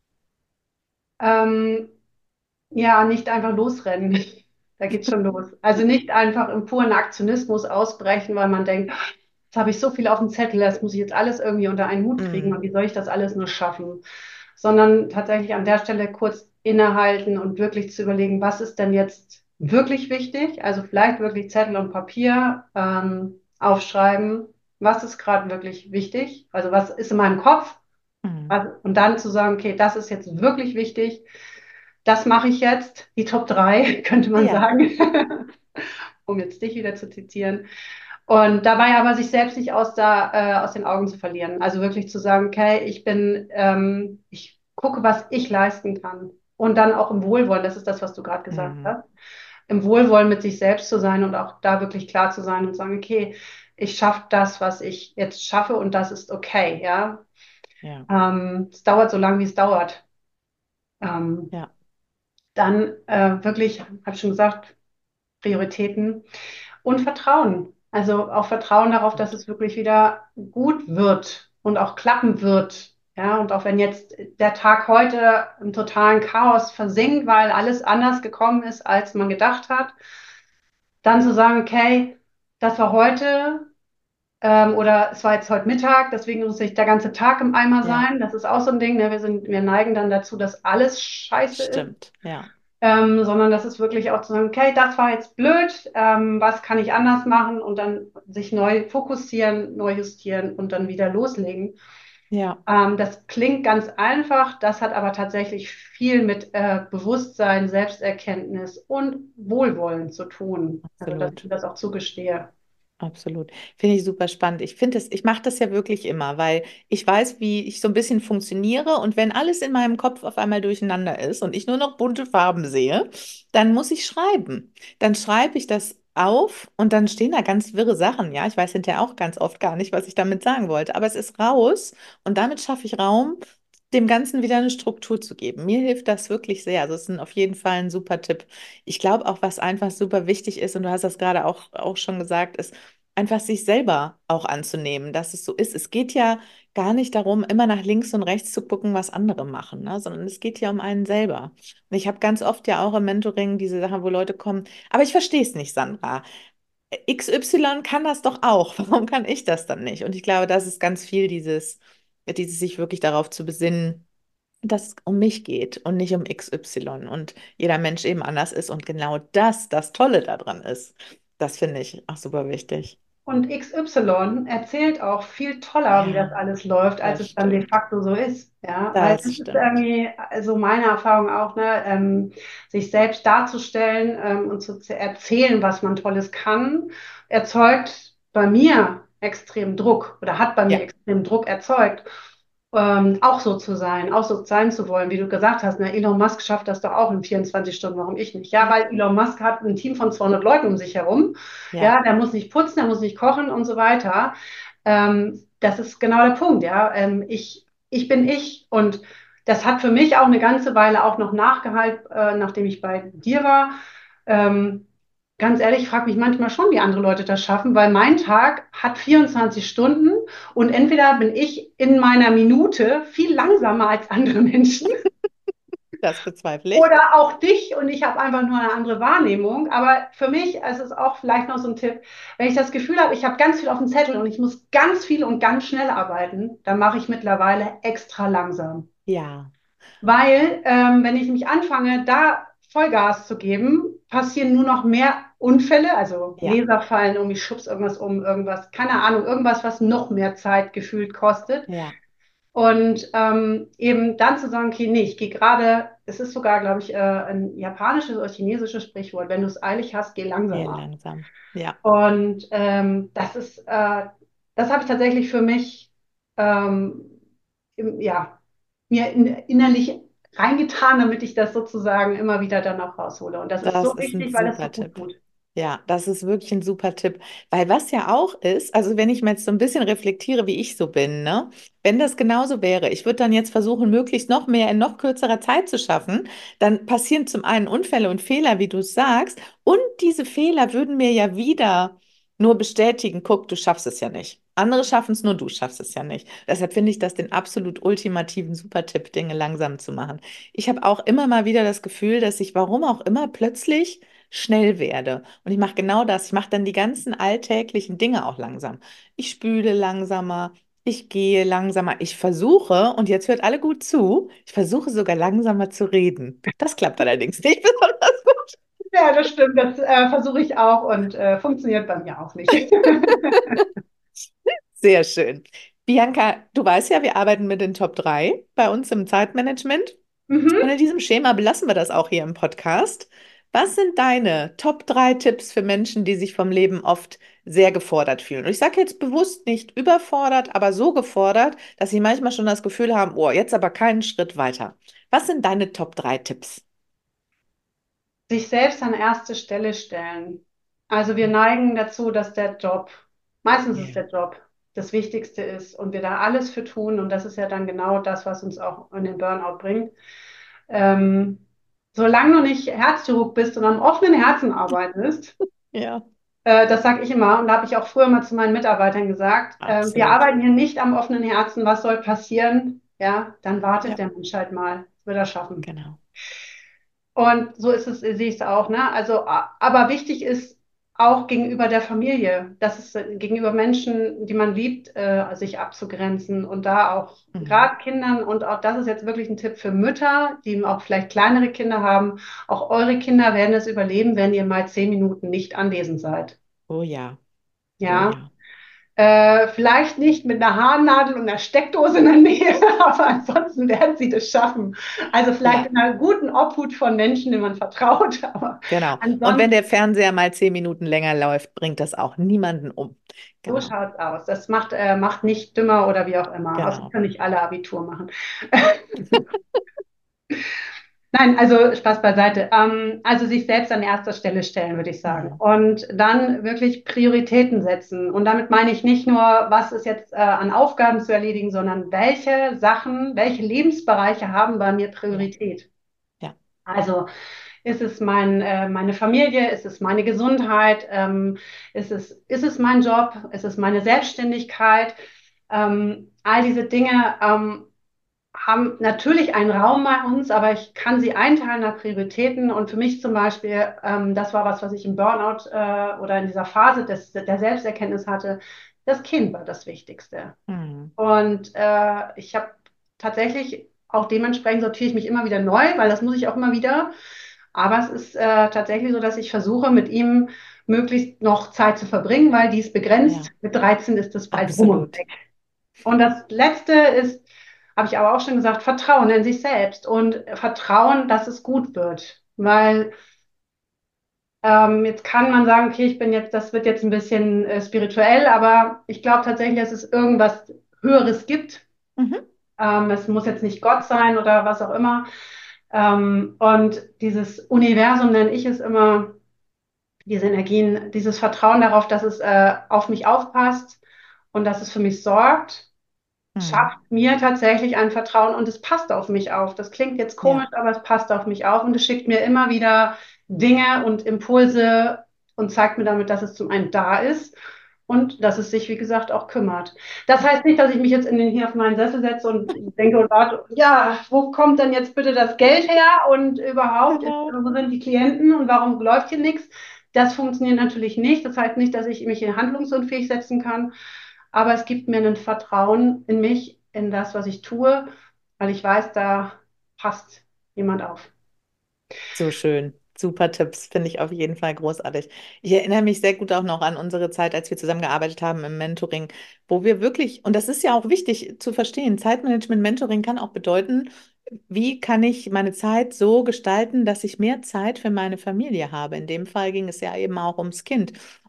Ähm, Ja, nicht einfach losrennen. Da geht's schon los. Also nicht einfach im puren Aktionismus ausbrechen, weil man denkt, jetzt habe ich so viel auf dem Zettel, das muss ich jetzt alles irgendwie unter einen Hut kriegen und Mm, wie soll ich das alles nur schaffen? Sondern tatsächlich an der Stelle kurz innehalten und wirklich zu überlegen, was ist denn jetzt wirklich wichtig? Also vielleicht wirklich Zettel und Papier aufschreiben, was ist gerade wirklich wichtig? Also was ist in meinem Kopf? mm. Und dann zu sagen, okay, das ist jetzt wirklich wichtig, das mache ich jetzt, die Top 3 könnte man Ja. sagen, um jetzt dich wieder zu zitieren. Und dabei aber sich selbst nicht aus den Augen zu verlieren. Also wirklich zu sagen, okay, ich gucke, was ich leisten kann. Und dann auch im Wohlwollen, das ist das, was du gerade gesagt Mm, hast, im Wohlwollen mit sich selbst zu sein und auch da wirklich klar zu sein und sagen, okay, ich schaffe das, was ich jetzt schaffe und das ist okay, ja. ja, Es dauert so lange, wie es dauert. Ähm, ja, Dann wirklich, habe ich schon gesagt, Prioritäten und Vertrauen. Also auch Vertrauen darauf, dass gut. es wirklich wieder gut wird und auch klappen wird. Ja, und auch wenn jetzt der Tag heute im totalen Chaos versinkt, weil alles anders gekommen ist, als man gedacht hat, dann zu sagen, okay, das war heute, oder es war jetzt heute Mittag, deswegen muss nicht der ganze Tag im Eimer Ja, sein. Das ist auch so ein Ding, ne? Wir neigen dann dazu, dass alles scheiße ist. stimmt. Ja, Sondern das ist wirklich auch zu sagen, okay, das war jetzt blöd, was kann ich anders machen und dann sich neu fokussieren, neu justieren und dann wieder loslegen. ja, Das klingt ganz einfach, das hat aber tatsächlich viel mit Bewusstsein, Selbsterkenntnis und Wohlwollen zu tun. Also, dass ich absolut. mir das auch zugestehe. Absolut. Finde ich super spannend. Ich mache das ja wirklich immer, weil ich weiß, wie ich so ein bisschen funktioniere. Und wenn alles in meinem Kopf auf einmal durcheinander ist und ich nur noch bunte Farben sehe, dann muss ich schreiben. Dann schreibe ich das auf und dann stehen da ganz wirre Sachen. Ja, ich weiß hinterher auch ganz oft gar nicht, was ich damit sagen wollte. Aber es ist raus und damit schaffe ich Raum, dem Ganzen wieder eine Struktur zu geben. Mir hilft das wirklich sehr. Also es ist auf jeden Fall ein super Tipp. Ich glaube auch, was einfach super wichtig ist, und du hast das gerade auch schon gesagt, ist, einfach sich selber auch anzunehmen, dass es so ist. Es geht ja gar nicht darum, immer nach links und rechts zu gucken, was andere machen, ne? Sondern es geht ja um einen selber. Und ich habe ganz oft ja auch im Mentoring diese Sachen, wo Leute kommen, aber ich verstehe es nicht, Sandra. XY kann das doch auch. Warum kann ich das dann nicht? Und ich glaube, das ist ganz viel dieses sich wirklich darauf zu besinnen, dass es um mich geht und nicht um XY und jeder Mensch eben anders ist und genau das Tolle daran ist. Das finde ich auch super wichtig. Und XY erzählt auch viel toller, wie das Ja, alles läuft, als das es dann de stimmt. facto so ist. Ja, weil Das das ist stimmt. irgendwie so meine Erfahrung auch, ne, sich selbst darzustellen und zu erzählen, was man Tolles kann, erzeugt bei mir extrem Druck oder hat bei mir Ja, extrem Druck erzeugt. Auch so zu sein, auch so sein zu wollen, wie du gesagt hast. Ne? Elon Musk schafft das doch auch in 24 Stunden, warum ich nicht? Ja, ja, weil Elon Musk hat ein Team von 200 Leuten um sich herum. ja, Ja, der muss nicht putzen, der muss nicht kochen und so weiter. Das ist genau der Punkt, ja. Ich bin ich und das hat für mich auch eine ganze Weile auch noch nachgehalt, nachdem ich bei dir war. Ähm, Ganz ehrlich, ich frage mich manchmal schon, wie andere Leute das schaffen, weil mein Tag hat 24 Stunden und entweder bin ich in meiner Minute viel langsamer als andere Menschen das bezweifle ich. oder auch dich und ich habe einfach nur eine andere Wahrnehmung. Aber für mich ist es auch vielleicht noch so ein Tipp, wenn ich das Gefühl habe, ich habe ganz viel auf dem Zettel und ich muss ganz viel und ganz schnell arbeiten, dann mache ich mittlerweile extra langsam. Ja, Weil wenn ich mich anfange, da Vollgas zu geben, passieren nur noch mehr Unfälle, also ja, Gläser fallen um, ich schubs irgendwas um, irgendwas, keine Ahnung, irgendwas, was noch mehr Zeit gefühlt kostet. ja, Und eben dann zu sagen, okay, nee, ich gehe gerade, es ist sogar, glaube ich, ein japanisches oder chinesisches Sprichwort, wenn du es eilig hast, geh sehr langsamer. langsam. Ja, Und das habe ich tatsächlich für mich, ja, mir innerlich reingetan, damit ich das sozusagen immer wieder dann auch raushole. Und das ist so Das ist ein wichtig, weil das so super gut Tipp. tut. Ja, das ist wirklich ein super Tipp. Weil was ja auch ist, also wenn ich mir jetzt so ein bisschen reflektiere, wie ich so bin, ne? Wenn das genauso wäre, ich würde dann jetzt versuchen, möglichst noch mehr in noch kürzerer Zeit zu schaffen, dann passieren zum einen Unfälle und Fehler, wie du es sagst, und diese Fehler würden mir ja wieder nur bestätigen, guck, du schaffst es ja nicht. Andere schaffen es, nur du schaffst es ja nicht. Deshalb finde ich das den absolut ultimativen Supertipp, Dinge langsam zu machen. Ich habe auch immer mal wieder das Gefühl, dass ich, warum auch immer, plötzlich schnell werde. Und ich mache genau das. Ich mache dann die ganzen alltäglichen Dinge auch langsam. Ich spüle langsamer, ich gehe langsamer, ich versuche, und jetzt hört alle gut zu, ich versuche sogar langsamer zu reden. Das klappt allerdings nicht besonders gut. Ja, das stimmt. Das versuche ich auch und funktioniert bei mir auch nicht. Sehr schön. Bianca, du weißt ja, wir arbeiten mit den Top 3 bei uns im Zeitmanagement. Und in Mhm. diesem Schema belassen wir das auch hier im Podcast. Was sind deine Top 3 Tipps für Menschen, die sich vom Leben oft sehr gefordert fühlen? Und ich sage jetzt bewusst nicht überfordert, aber so gefordert, dass sie manchmal schon das Gefühl haben, oh, jetzt aber keinen Schritt weiter. Was sind deine Top 3 Tipps? Sich selbst an erste Stelle stellen. Also wir neigen dazu, dass der Job, meistens ist Ja, der Job, das Wichtigste ist und wir da alles für tun und das ist ja dann genau das, was uns auch in den Burnout bringt. Ähm, Solange du nicht Herzchirurg bist und am offenen Herzen arbeitest, ja, das sage ich immer und da habe ich auch früher mal zu meinen Mitarbeitern gesagt, wir absolut. arbeiten hier nicht am offenen Herzen, was soll passieren? Ja, dann wartet Ja, der Mensch halt mal, das wird er schaffen. genau. Und so ist es, sehe ich es auch, ne? Also, aber wichtig ist auch gegenüber der Familie, dass es gegenüber Menschen, die man liebt, sich abzugrenzen und da auch Mhm. gerade Kindern und auch das ist jetzt wirklich ein Tipp für Mütter, die auch vielleicht kleinere Kinder haben. Auch eure Kinder werden es überleben, wenn ihr mal 10 Minuten nicht anwesend seid. Oh ja, oh Ja, ja, vielleicht nicht mit einer Haarnadel und einer Steckdose in der Nähe, aber ansonsten werden sie das schaffen. Also vielleicht ja. in einer guten Obhut von Menschen, denen man vertraut, aber Genau. Und wenn ansonsten, der Fernseher mal 10 Minuten länger läuft, bringt das auch niemanden um. so Genau, schaut's aus. Das macht nicht dümmer oder wie auch immer. Außerdem genau. können nicht alle Abitur machen. Nein, also Spaß beiseite. Also sich selbst an erster Stelle stellen, würde ich sagen. Mhm. Und dann wirklich Prioritäten setzen. Und damit meine ich nicht nur, was ist jetzt an Aufgaben zu erledigen, sondern welche Sachen, welche Lebensbereiche haben bei mir Ja, Priorität. ja, Also ist es meine Familie, ist es meine Gesundheit, ist es mein Job, ist es meine Selbstständigkeit? All diese Dinge haben natürlich einen Raum bei uns, aber ich kann sie einteilen nach Prioritäten. Und für mich zum Beispiel, das war was ich im Burnout oder in dieser Phase der Selbsterkenntnis hatte. Das Kind war das Wichtigste. mhm. Und ich habe tatsächlich auch dementsprechend sortiere ich mich immer wieder neu, weil das muss ich auch immer wieder. Aber es ist tatsächlich so, dass ich versuche, mit ihm möglichst noch Zeit zu verbringen, weil die ist begrenzt. Ja, Mit 13 ist es bald rum und absolut. weg. Und das Letzte ist, habe ich aber auch schon gesagt, Vertrauen in sich selbst und Vertrauen, dass es gut wird. Weil jetzt kann man sagen, okay, das wird jetzt ein bisschen spirituell, aber ich glaube tatsächlich, dass es irgendwas Höheres gibt. Mhm. Es muss jetzt nicht Gott sein oder was auch immer. Und dieses Universum nenne ich es immer, diese Energien, dieses Vertrauen darauf, dass es auf mich aufpasst und dass es für mich sorgt, schafft Mhm. mir tatsächlich ein Vertrauen und es passt auf mich auf. Das klingt jetzt komisch, Ja, aber es passt auf mich auf und es schickt mir immer wieder Dinge und Impulse und zeigt mir damit, dass es zum einen da ist und dass es sich, wie gesagt, auch kümmert. Das heißt nicht, dass ich mich jetzt hier auf meinen Sessel setze und denke, oh Gott, ja, wo kommt denn jetzt bitte das Geld her und überhaupt, genau. wo sind die Klienten und warum läuft hier nichts? Das funktioniert natürlich nicht. Das heißt nicht, dass ich mich in handlungsunfähig setzen kann. Aber es gibt mir ein Vertrauen in mich, in das, was ich tue, weil ich weiß, da passt jemand auf. So schön. Super Tipps, finde ich auf jeden Fall großartig. Ich erinnere mich sehr gut auch noch an unsere Zeit, als wir zusammengearbeitet haben im Mentoring, wo wir wirklich, und das ist ja auch wichtig zu verstehen, Zeitmanagement, Mentoring kann auch bedeuten, wie kann ich meine Zeit so gestalten, dass ich mehr Zeit für meine Familie habe. In dem Fall ging es ja eben auch ums Kind.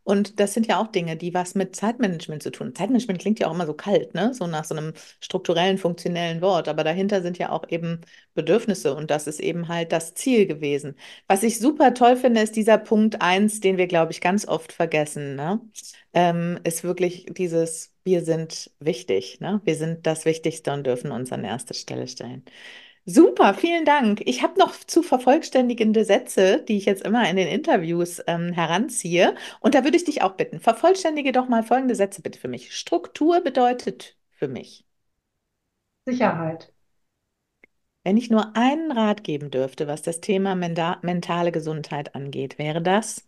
Und das sind ja auch Dinge, die was mit Zeitmanagement zu tun. Zeitmanagement klingt ja auch immer so kalt, ne? So nach so einem strukturellen, funktionellen Wort. Aber dahinter sind ja auch eben Bedürfnisse und das ist eben halt das Ziel gewesen. Was ich super toll finde, ist dieser Punkt eins, den wir, glaube ich, ganz oft vergessen, ne? Ist wirklich dieses, wir sind wichtig, ne? Wir sind das Wichtigste und dürfen uns an erste Stelle stellen. Super, vielen Dank. Ich habe noch zu vervollständigende Sätze, die ich jetzt immer in den Interviews heranziehe. Und da würde ich dich auch bitten, vervollständige doch mal folgende Sätze bitte für mich. Struktur bedeutet für mich, Sicherheit, wenn ich nur einen Rat geben dürfte, was das Thema mentale Gesundheit angeht, wäre das?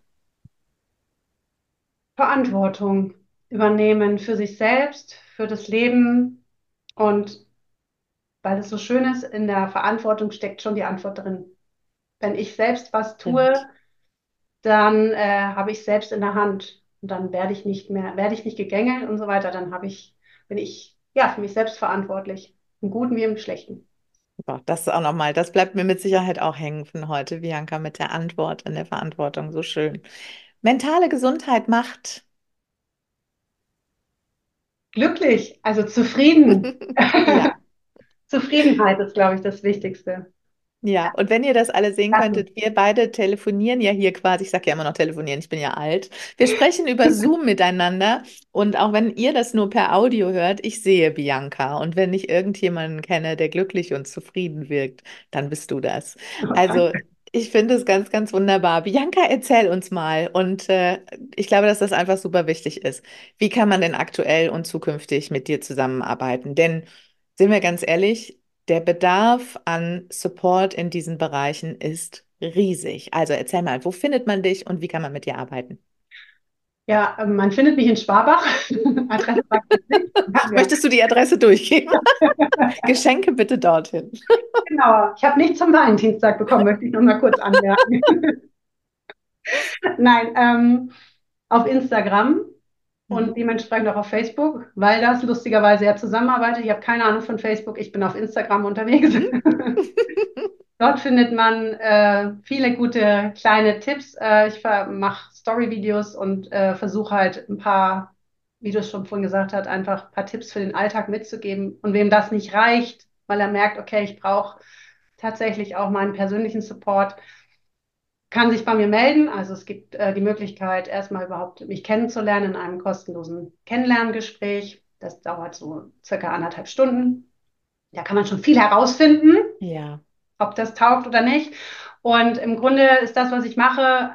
Verantwortung übernehmen für sich selbst, für das Leben und weil es so schön ist, in der Verantwortung steckt schon die Antwort drin. Wenn ich selbst was tue, Stimmt. dann habe ich selbst in der Hand und dann werde ich nicht gegängelt und so weiter. Bin ich ja für mich selbst verantwortlich, im Guten wie im Schlechten. Boah, das ist auch nochmal, das bleibt mir mit Sicherheit auch hängen von heute, Bianca, mit der Antwort in der Verantwortung. So schön. Mentale Gesundheit macht. Glücklich, also zufrieden. Ja. Zufriedenheit ist, glaube ich, das Wichtigste. Ja, und wenn ihr das alle sehen Klasse. könntet, wir beide telefonieren ja hier quasi, ich sage ja immer noch telefonieren, ich bin ja alt. Wir sprechen über Zoom miteinander und auch wenn ihr das nur per Audio hört, ich sehe Bianca und wenn ich irgendjemanden kenne, der glücklich und zufrieden wirkt, dann bist du das. Oh, Also danke. ich finde es ganz, ganz wunderbar. Bianca, erzähl uns mal und ich glaube, dass das einfach super wichtig ist. Wie kann man denn aktuell und zukünftig mit dir zusammenarbeiten? Denn sind wir ganz ehrlich, der Bedarf an Support in diesen Bereichen ist riesig. Also erzähl mal, wo findet man dich und wie kann man mit dir arbeiten? Ja, man findet mich in Schwabach. Adresse sagt jetzt nicht. Ja, Möchtest du die Adresse durchgeben? Geschenke bitte dorthin. genau. Ich habe nichts zum Valentinstag bekommen, möchte ich noch mal kurz anmerken. Nein, auf Instagram und Mhm. dementsprechend auch auf Facebook, weil das lustigerweise ja zusammenarbeitet. Ich habe keine Ahnung von Facebook, ich bin auf Instagram unterwegs. Mhm. Dort findet man viele gute kleine Tipps. Ich mache Story-Videos und versuche halt ein paar, wie du es schon vorhin gesagt hast, einfach ein paar Tipps für den Alltag mitzugeben. Und wem das nicht reicht, weil er merkt, okay, ich brauche tatsächlich auch meinen persönlichen Support, kann sich bei mir melden. Also es gibt die Möglichkeit, erstmal überhaupt mich kennenzulernen in einem kostenlosen Kennenlerngespräch. Das dauert so circa 1,5 Stunden. Da kann man schon viel herausfinden, Ja. ob das taugt oder nicht. Und im Grunde ist das, was ich mache,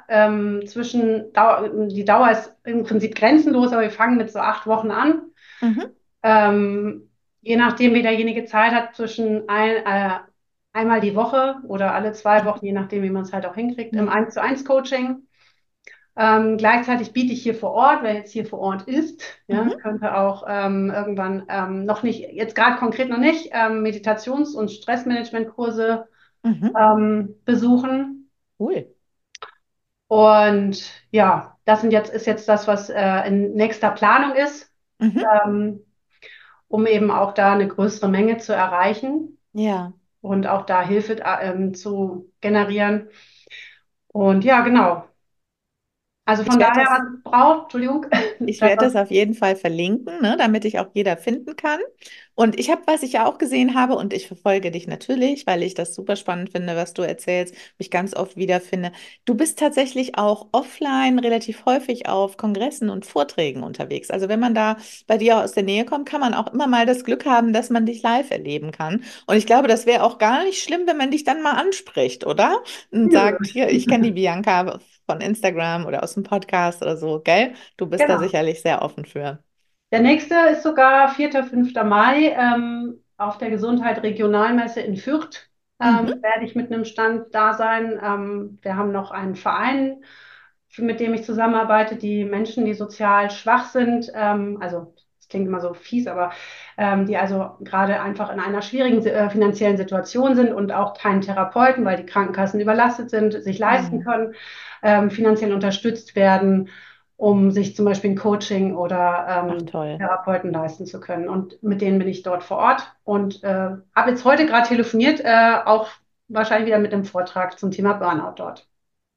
die Dauer ist im Prinzip grenzenlos, aber wir fangen mit so 8 Wochen an. Mhm. Je nachdem, wie derjenige Zeit hat, einmal die Woche oder alle 2 Wochen, je nachdem, wie man es halt auch hinkriegt, im Mhm. 1:1 Coaching. Gleichzeitig biete ich hier vor Ort, wer jetzt hier vor Ort ist, ja, Mhm. könnte auch irgendwann noch nicht, jetzt gerade konkret noch nicht, Meditations- und Stressmanagementkurse Mhm. besuchen. Cool. Und ja, ist jetzt das, was in nächster Planung ist, Mhm. ähm, um eben auch da eine größere Menge zu erreichen Ja. und auch da Hilfe zu generieren. Und ja, genau. Also Ich von werde daher, das was es braucht, Entschuldigung, Ich das, werde das auf jeden Fall verlinken, ne, damit ich auch jeder finden kann. Und ich habe, was ich ja auch gesehen habe, und ich verfolge dich natürlich, weil ich das super spannend finde, was du erzählst, mich ganz oft wiederfinde. Du bist tatsächlich auch offline relativ häufig auf Kongressen und Vorträgen unterwegs. Also wenn man da bei dir aus der Nähe kommt, kann man auch immer mal das Glück haben, dass man dich live erleben kann. Und ich glaube, das wäre auch gar nicht schlimm, wenn man dich dann mal anspricht, oder? Und nö. sagt, hier, ich kenne die Bianca von Instagram oder aus dem Podcast oder so, gell? Du bist da Genau. sicherlich sehr offen für. Der nächste ist sogar 4., 5. Mai auf der Gesundheit Regionalmesse in Fürth. Mhm, Werde ich mit einem Stand da sein. Wir haben noch einen Verein, mit dem ich zusammenarbeite, die Menschen, die sozial schwach sind, also das klingt immer so fies, aber die also gerade einfach in einer schwierigen finanziellen Situation sind und auch keinen Therapeuten, weil die Krankenkassen überlastet sind, sich leisten mhm. können, finanziell unterstützt werden, um sich zum Beispiel ein Coaching oder Ach toll. Therapeuten leisten zu können. Und mit denen bin ich dort vor Ort und habe jetzt heute gerade telefoniert, auch wahrscheinlich wieder mit einem Vortrag zum Thema Burnout dort.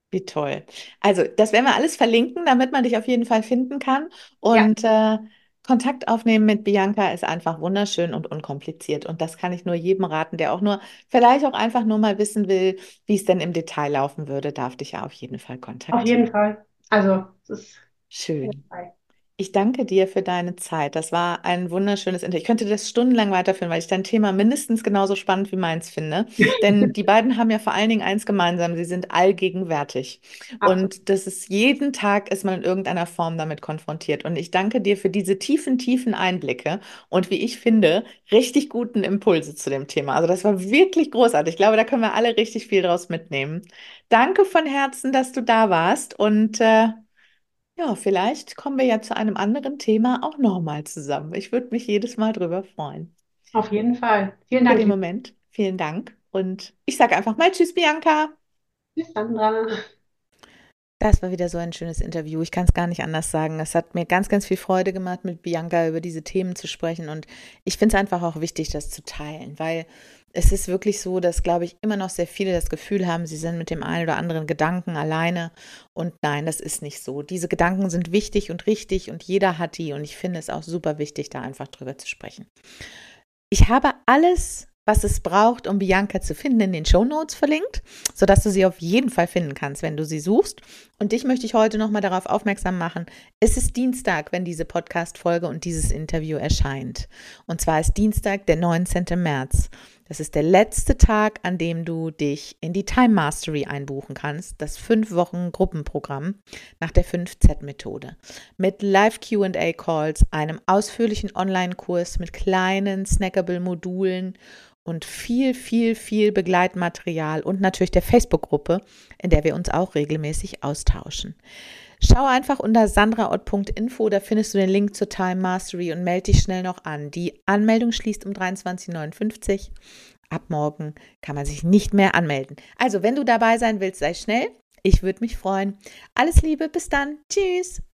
Wie toll. Also, das werden wir alles verlinken, damit man dich auf jeden Fall finden kann. Ja, Und Kontakt aufnehmen mit Bianca ist einfach wunderschön und unkompliziert. Und das kann ich nur jedem raten, der auch nur, vielleicht auch einfach nur mal wissen will, wie es denn im Detail laufen würde, darf dich ja auf jeden Fall auf jeden kontaktieren. Fall. Also, es ist Schön. hilfreich. Ich danke dir für deine Zeit. Das war ein wunderschönes Interview. Ich könnte das stundenlang weiterführen, weil ich dein Thema mindestens genauso spannend wie meins finde. Denn die beiden haben ja vor allen Dingen eins gemeinsam. Sie sind allgegenwärtig. Absolut. Und das ist jeden Tag ist man in irgendeiner Form damit konfrontiert. Und ich danke dir für diese tiefen Einblicke und wie ich finde, richtig guten Impulse zu dem Thema. Also das war wirklich großartig. Ich glaube, da können wir alle richtig viel draus mitnehmen. Danke von Herzen, dass du da warst und ja, vielleicht kommen wir ja zu einem anderen Thema auch nochmal zusammen. Ich würde mich jedes Mal drüber freuen. Auf jeden Fall. Vielen Für Dank, den liebe Moment, vielen Dank. Und ich sage einfach mal Tschüss, Bianca. Sandra. Das war wieder so ein schönes Interview. Ich kann es gar nicht anders sagen. Es hat mir ganz viel Freude gemacht, mit Bianca über diese Themen zu sprechen. Und ich finde es einfach auch wichtig, das zu teilen, weil es ist wirklich so, dass, glaube ich, immer noch sehr viele das Gefühl haben, sie sind mit dem einen oder anderen Gedanken alleine. Und nein, das ist nicht so. Diese Gedanken sind wichtig und richtig und jeder hat die. Und ich finde es auch super wichtig, da einfach drüber zu sprechen. Ich habe alles, was es braucht, um Bianca zu finden, in den Shownotes verlinkt, sodass du sie auf jeden Fall finden kannst, wenn du sie suchst. Und dich möchte ich heute nochmal darauf aufmerksam machen. Es ist Dienstag, wenn diese Podcast-Folge und dieses Interview erscheint. Und zwar ist Dienstag, der 19. März. Das ist der letzte Tag, an dem du dich in die Time Mastery einbuchen kannst, das 5 Wochen Gruppenprogramm nach der 5Z-Methode. Mit Live-Q&A-Calls, einem ausführlichen Online-Kurs mit kleinen snackable-Modulen und viel Begleitmaterial und natürlich der Facebook-Gruppe, in der wir uns auch regelmäßig austauschen. Schau einfach unter sandraott.info, da findest du den Link zur Time Mastery und melde dich schnell noch an. Die Anmeldung schließt um 23:59 Uhr. Ab morgen kann man sich nicht mehr anmelden. Also, wenn du dabei sein willst, sei schnell. Ich würde mich freuen. Alles Liebe, bis dann. Tschüss.